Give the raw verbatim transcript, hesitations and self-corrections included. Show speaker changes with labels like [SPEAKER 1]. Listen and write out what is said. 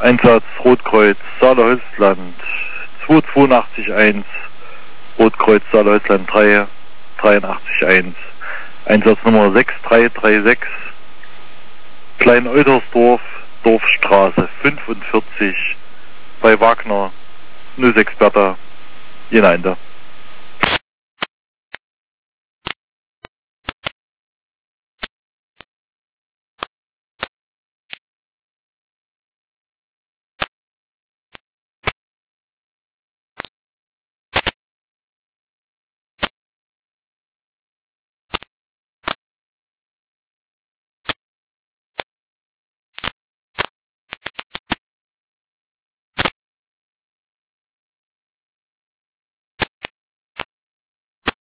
[SPEAKER 1] Einsatz Rotkreuz Saale-Holzland zwei zwei acht eins, Rotkreuz Saale-Holzland drei drei acht eins, Einsatznummer sechs drei drei sechs, Klein-Eutersdorf, Dorfstraße fünfundvierzig, bei Wagner null sechs Bertha, Jenainde.